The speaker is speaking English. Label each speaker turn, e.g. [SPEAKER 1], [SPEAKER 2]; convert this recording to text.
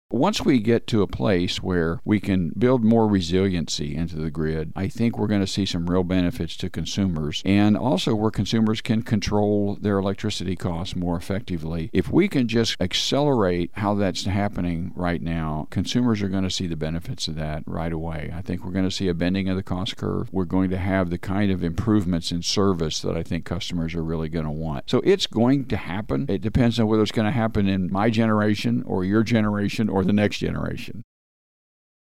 [SPEAKER 1] Once we get to a place where we can build more resiliency into the grid, I think we're going to see some real benefits to consumers, and also where consumers can control their electricity costs more effectively. If we can just accelerate how that's happening right now, consumers are going to see the benefits of that right away. I think we're going to see a bending of the cost curve. We're going to have the kind of improvements in service that I think customers are really going to want. So it's going to happen. It depends on whether it's going to happen in my generation or your generation or the next generation.